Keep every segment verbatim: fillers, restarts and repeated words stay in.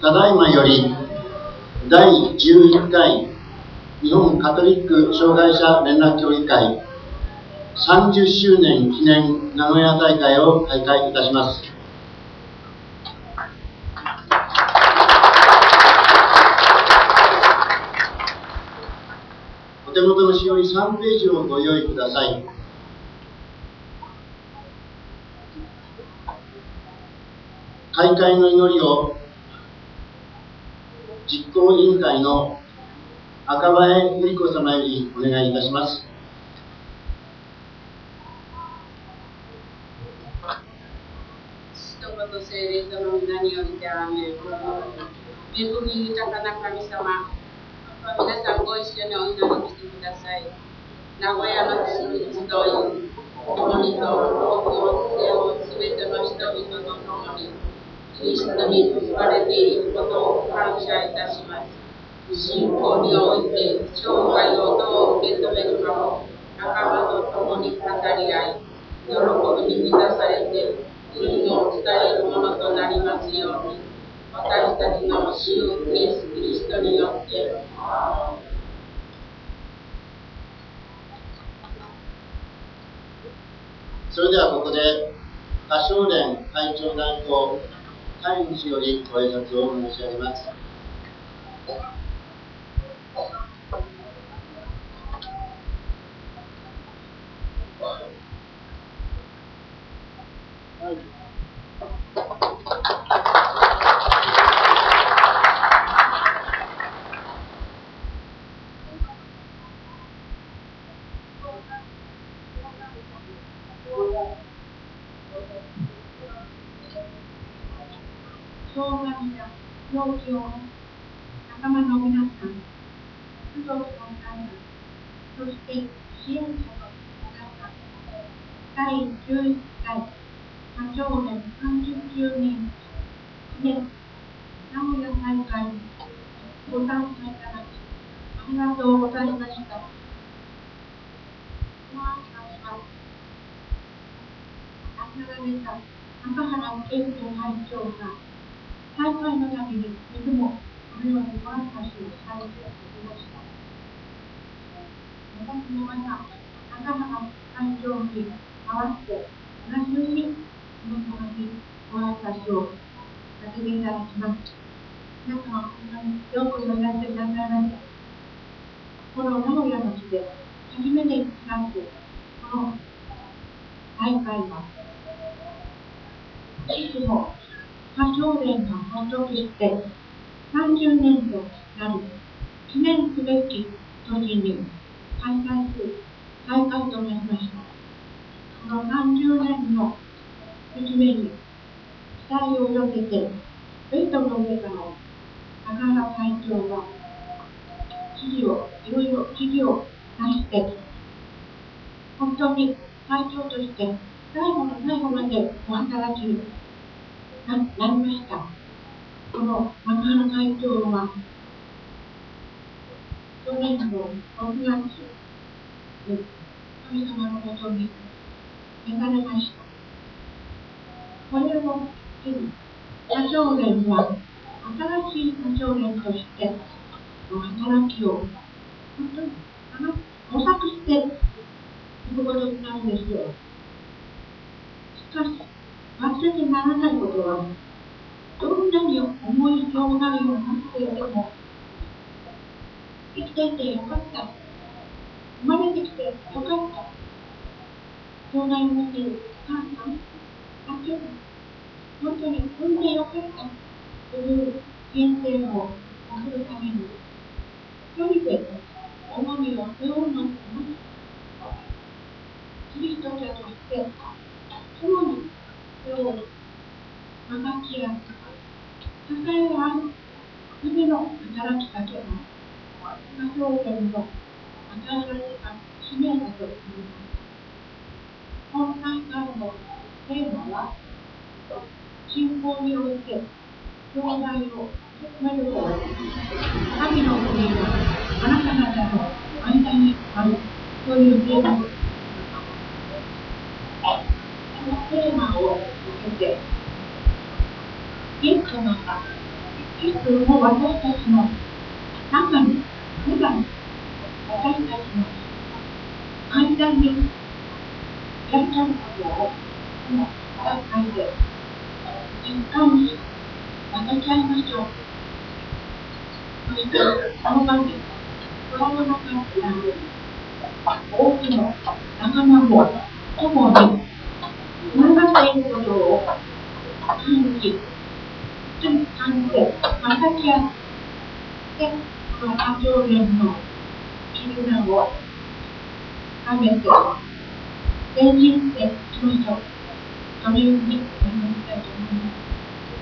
ただいまよりだいじゅういっかい日本カトリック障害者連絡協議会さんじゅっしゅうねん記念名古屋大会を開会いたします。お手元の資料にさんページをご用意ください。開会の祈りを実行委員会の赤羽百合子様よりお願いいたします。 父と子と聖霊との皆によりてアーメン。恵み豊かな神様、皆さんご一緒にお祈りしてください。名古屋の地に集い、共にと僕を背負うすべての人々と共に、キリストに結ばれていることを感謝いたします。信仰において生涯をどう受け止めるかも仲間と共に語り合い、喜びに満たされて意味を伝えるものとなりますように、私たちの主イエス・キリストによって。 それではここで歌唱連会長代行飼い主よりご挨拶を申し上げます。 障害や病気を仲間の皆さん、家族の皆さん、そして支援者の皆さん、だいじゅういっかい歌唱連さんじゅっしゅうねん記念名古屋大会にご参加いただきありがとうございました。ご挨拶は亡くなられた中原健人会長が大会のためにいつもこのようにご挨拶をされていました。私もまた中原会長に代わって同じように皆様にご挨拶をさせていただきます。皆様、本当によくおやってくださいました。この名古屋の地で初めて開くこの大会は、いつも歌唱連が発足してさんじゅうねんとなる記念すべき年に開催する大会となりました。このさんじゅうねんの節目に期待を寄せて、ベッドの上から中原会長が指示を、いろいろ指示を出して、本当に会長として最後の最後までお働きになりました。この中原会長は、去年のろくがつに神様のもとに召されました。これを機に、歌唱連は新しい歌唱連としての働きを本当に模索していくことになるんですよ。しかし、忘れてならないことは、どんなに重い障害を持っていても、生きていてよかった。生まれてきてよかった。障害を持っているお母さん、あちょっと、本当に産んでよかったという人生を送るために、一人で重みを背負うのです。キリスト者として、共に背負う、分かち合う、支え合う、日々の働きかけが、歌唱連の与えられた使命だと思います。本大会のテーマは、信仰において障害を受け止めること、神の国があなた方の間にあるというテーマです。このテーマを受けて、イエス様がいつも私たちの中に、普段私たちの間にいらっしゃることを、この大会で実感に分けちゃいましょう。そして、その場で、子供の数や多くの仲間も共につながっていることを感じ、感じて、分かち合って、この歌唱連の絆を深めて、前進していきましょう。そのようにお願いしたいと思います。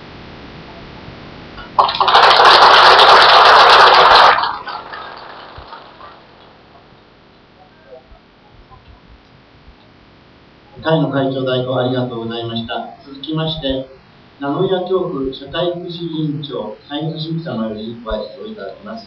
会の会長代行ありがとうございました。続きまして、名古屋教区社会福祉委員長、斉藤真様よりご挨拶をいただきます。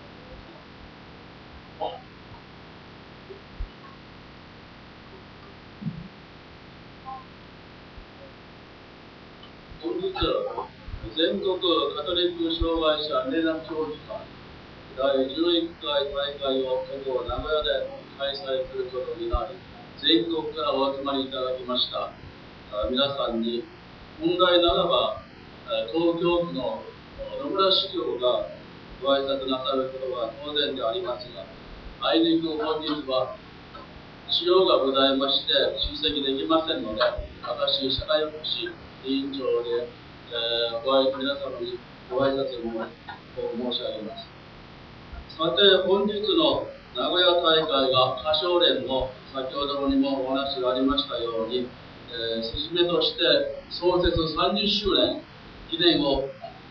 本日、全国カトリック障害者連絡協議会だいじゅういっかい大会をここ名古屋で開催することになり、全国からお集まりいただきました皆さんに、本来ならば東京都の野村市長がご挨拶なさることが当然でありますが、あいにく本日は資料がございまして出席できませんので、私、社会福祉委員長で、えー、ご挨皆様にご挨拶を申し上げます。さて、本日の名古屋大会が歌唱連の先ほどにもお話がありましたように、えー、進めとして創設さんじゅっしゅうねん記念を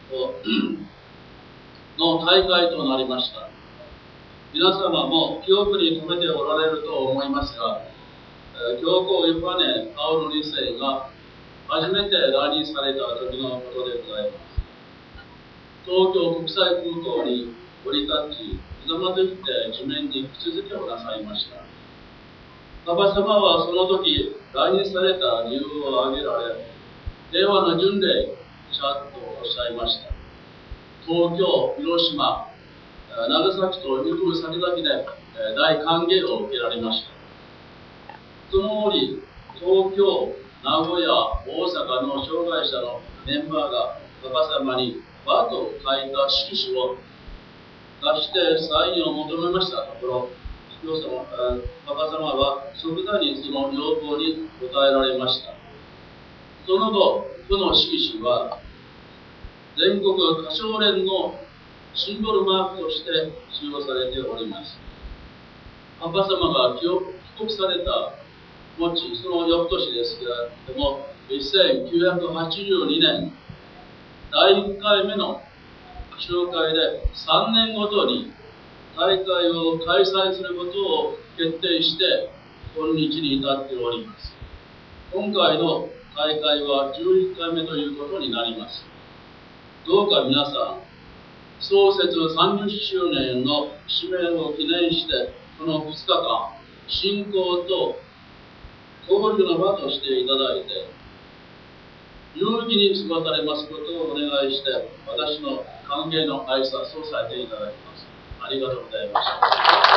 の大会となりました。皆様も記憶に留めておられると思いますが、えー、教皇ヨハネ・パウロに世が初めて来日された時のことでございます。東京国際空港に降り立ち、ひざまずいて地面に口づけをなさいました。パパ様はその時、来日された理由を挙げられ、令和の巡礼者とおっしゃいました。東京、広島、長崎と行く先々で大歓迎を受けられました。その折、東京、名古屋、大阪の障害者のメンバーがパパ様に和と書いた色紙を出してサインを求めましたところ、様パパ様は即座にその要望に応えられました。その後、この色紙は全国歌唱連のシンボルマークとして使用されております。パパ様が帰国された後、その翌年ですけれども、せんきゅうひゃくはちじゅうにねん、だいいっかいめの集会でさんねんごとに大会を開催することを決定して、今日に至っております。今回の大会はじゅういっかいめということになります。どうか皆さん、創設さんじゅっしゅうねんの使命を記念して、このふつかかん、信仰と交流の場としていただいて、有意義に過ごされますことをお願いして、私の歓迎の挨拶をさせていただきます。ありがとうございました。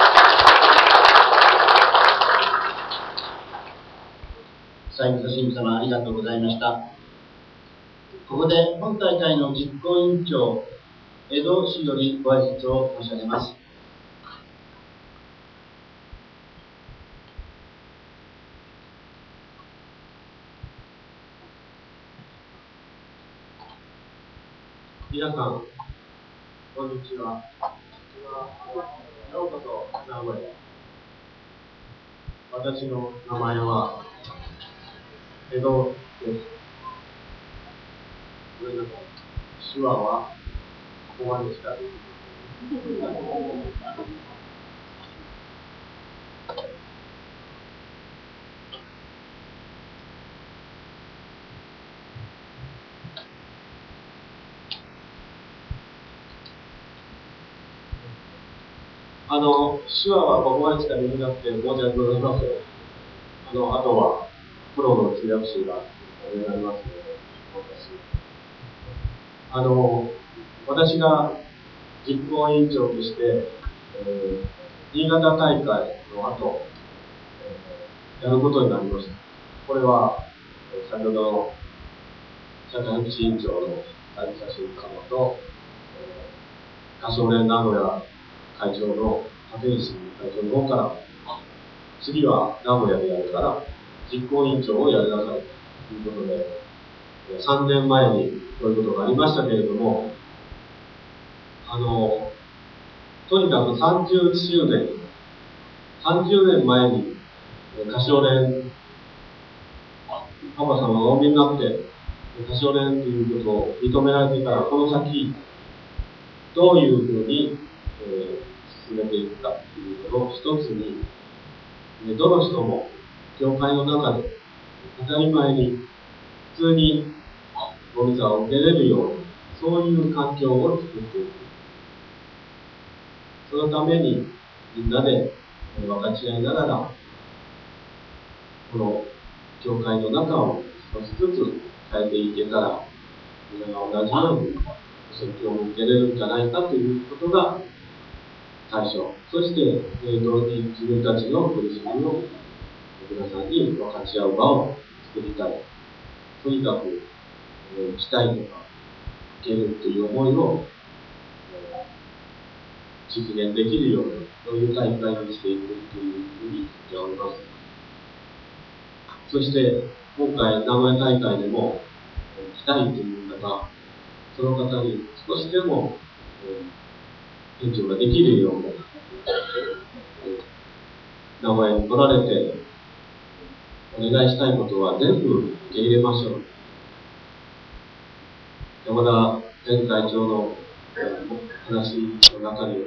斉藤真様、ありがとうございました。ここで本大会の実行委員長、江戸市よりご挨拶を申し上げます。 皆さん、こんにちは。ようこそ名古屋。私の名前は江戸です。ごめんなさい。手話はここまでしかできません。あの、手話はここまでしかできなくて申し訳ございません。あの、あとは、プロの通訳士がお願いになりますので、私。あの、 私が実行委員長として、えー、新潟大会の後、えー、やることになりました。これは、先ほどの社会福祉委員長の有田俊様と、えー、歌唱連名古屋会長の立石会長の方から、次は名古屋でやるから、実行委員長をやりなさいということで、さんねんまえにこういうことがありましたけれども、あの、とにかくさんじゅっしゅうねん、さんじゅうねんまえに歌唱連、パパさんがお産みになって、歌唱連ということを認められてから、この先、どういうふうに、えー、進めていくかということを一つに、どの人も教会の中で当たり前に普通にごミサを受けれるように、そういう環境を作っていく。そのためにみんなで分かち合いながら、この教会の中を少しずつ変えていけたら、みんなが同じように説教を受けれるんじゃないかということが最初。そして、同時に自分たちの苦しみを皆さんに分かち合う場を作りたい。とにかく、えー、来たいとか、受けるという思いを、えー、実現できるように、そういう大会にしていくというふうに言っております。そして、今回、名古屋大会でも、えー、来たいという方、その方に少しでも、えー、援助ができるように、えー、名古屋に来られて、お願いしたいことは全部受け入れましょう。山田前会長の話の中に、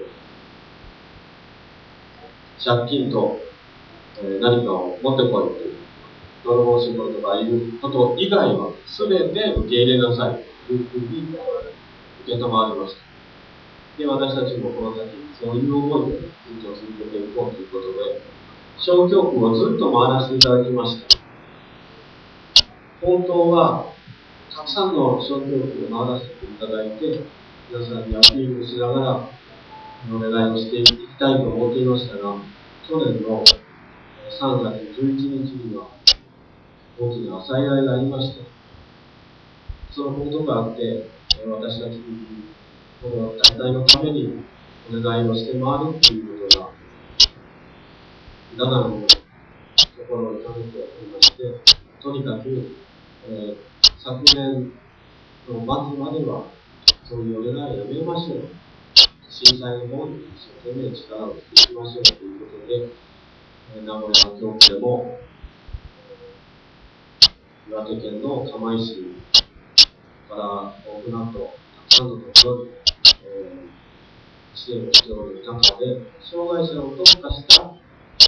借金と何かを持ってこいという、泥棒仕事とかいうこと以外は全て受け入れなさいというふうに受け止まりました。で、私たちもこの先、そういう思いでずっと続けていこうということで、小教区をずっと回らせていただきました。本当は、たくさんの小教区を回らせていただいて、皆さんにアピールしながら、お願いをしていきたいと思っていましたが、去年のさんがつじゅういちにちには、大きな災害がありまして、そのことがあって、私たちにこの大会のためにお願いをして回るということが、いかがなものところを痛めておりまして、とにかく、えー、昨年の末までは、そういうお願いをやめましょう。震災の方に一生懸命力を尽くしましょうということで、えー、名古屋の教区でも、えー、岩手県の釜石から大船渡、たくさんのところに、えー、支援をしておる中で、障害者を特化した、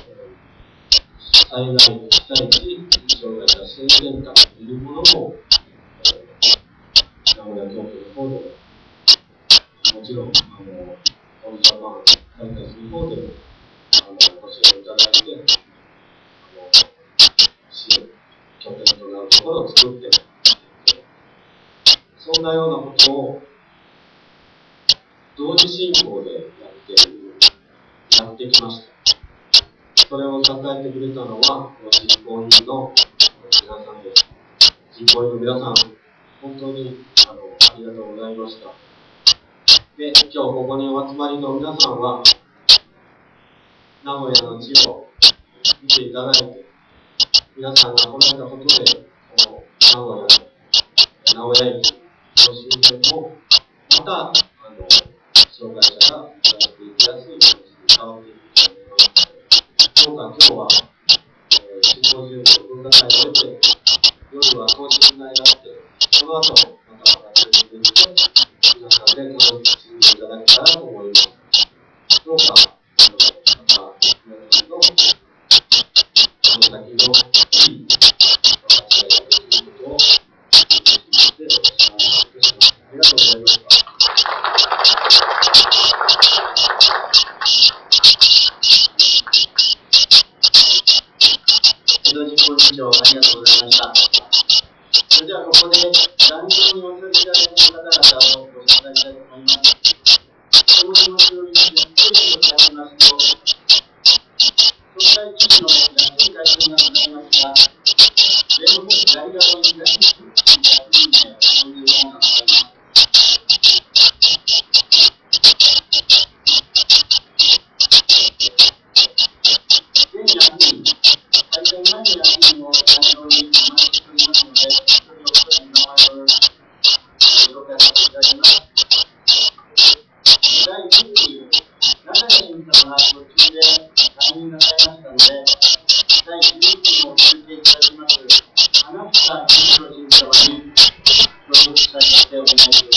災害、被災地、障害者支援センターというものも、名古屋教区の方で、もちろん、あの、オンジャパン大会する方でも、あの、ご支援いただいて、あの、支援、拠点となるところを作って、そんなようなことを、同時進行でやって、やってきました。それを支えてくれたのは、実行委員の皆さんです。実行委員の皆さん、本当に あのありがとうございました。で、今日ここにお集まりの皆さんは、名古屋の地を見ていただいて、皆さんが来られたことで、この名古屋の、名古屋駅の周辺も、また、あの、障害者が暮らしていきやすい場所に変わっていくと思います。どうか今日は、えー、シンポジウムの文化会を終えて、夜は等身大があって、その後、またまた連れてきて、皆さんで楽しんでいただけたらと思います。どうか、あの、また、皆さんの、この先のいい分かち合いができることを、してお願いします。ありがとうございました。 江戸実行委員長、ありがとうございました。それではここで、壇上にお寄せいただいた方々をご紹介したいと思います。 この気持ちをゆっくりとやりますと、国際基地の安い回転がございますが、上の方左側に左にひゃくにんでそういうものがございます。全ひゃくにん、大体何ひゃくにんを対象にお待ちしておりますので、一人お一人名前をご紹介させていただきます。だいじゅうきゅう、中谷審査が途中で退任なさいましたので、だいじゅういちきゅうを続けていただきます、花房慎吾審査に協力させてお願いします。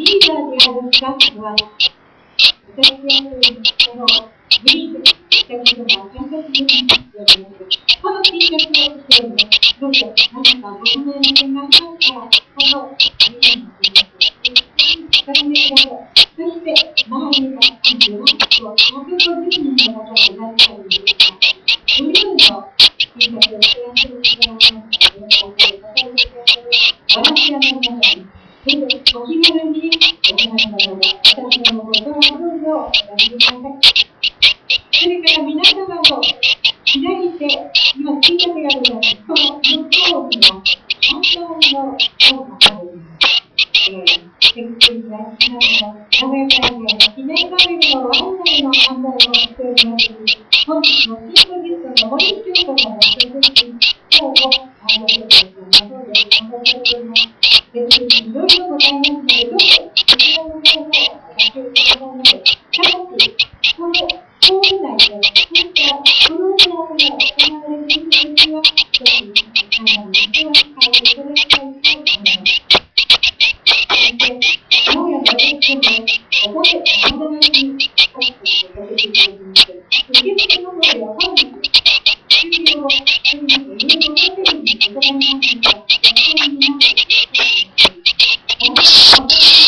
私はこのグリーン、 ことが大切になっております。この T シャツを着ているのどうぞ何かご質問の点がありましたら、この T シャツを着て尋ねください。そして、周りにはさんじゅうろっとひゃくごじゅうにんの方がいらっしゃるんですが、ブルーの T シャツを着ていらっしゃる方がいらっしゃるボランティアの皆さんに、ぜひお気軽にお話などで私どもことをどうぞお話しください。それから皆様の左手、今 T シャツがございます。この向こうには反応の本があるんです。セクシーな名古屋大会の記念パネルのワンダイの販売をしております。本日のチーフゲストの森京子さんの所属に今日も販売していますので、販売されております。ぜひいろいろございますので、どうぞこちらの方をお貸しくださいませ。ただし、このホーム内で、そういったプログラムが行われているときは、少し判断しては使っていただきたいと思います。名古屋のレッスンで、おぼけ、おもだちに書いてさせていただきまして、受付の方では本日、終了するのといろいろホテルに伺いましたが、お世話になっています。